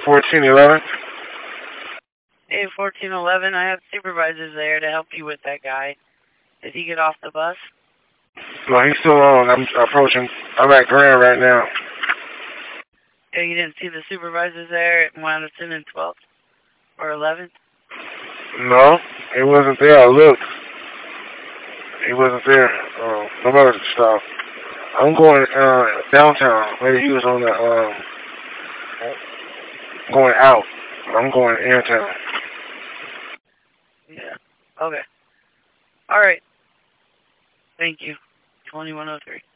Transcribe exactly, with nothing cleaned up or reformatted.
fourteen eleven. Hey, fourteen eleven, I have supervisors there to help you with that guy. Did he get off the bus? No, he's still on. I'm approaching. I'm at Grand right now. Yeah, you didn't see the supervisors there at Madison and twelfth or eleventh? No, he wasn't there. I looked. He wasn't there. Uh, nobody stopped. I'm going uh, downtown. Maybe he was on the um, going out. I'm going in town. Yeah. Okay. All right. Thank you. twenty-one oh three.